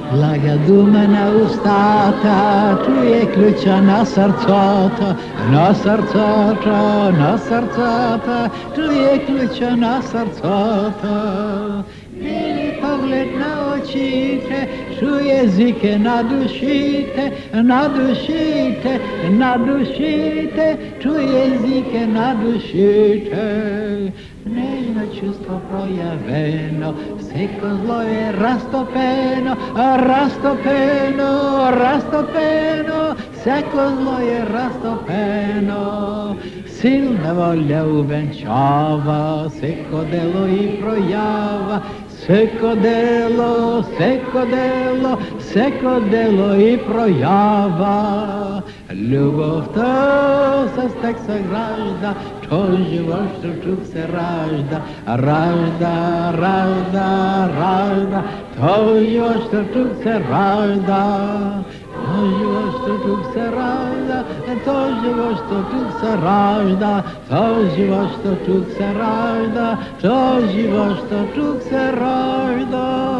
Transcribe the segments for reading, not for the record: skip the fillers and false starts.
Лага дума на устата, чуе ключа на сърцата, на сърцата, на сърцата, чуе ключа на сърцата. Мили поглед на очите, чуе езика на душите, на душите, на душите, чуе езика на душите. Нежно чувство проявено, всеко зло е разтопено, разтопено, разтопено, всеко зло е разтопено. Силна воля увенчава, всеко дело и проява, всеко дело, всеко дело, всеко дело и проява. Любовта с тях съгражда, то живот тук се ражда, ражда, ражда, ражда, то живот тук се ражда. То живот тук се ражда, то живот тук се ражда, то живот тук се ражда, то живот тук се ражда.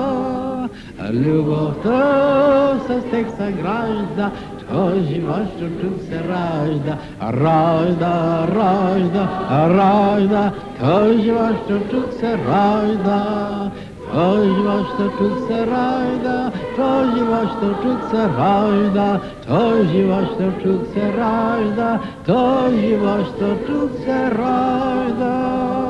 Любовта с тях съгражда, то живот тук се ражда, ражда, ражда, ражда, то живот тук се ражда. То живот тук се ражда, то живот тук се ражда, то живот тук се ражда, то живот тук се ражда.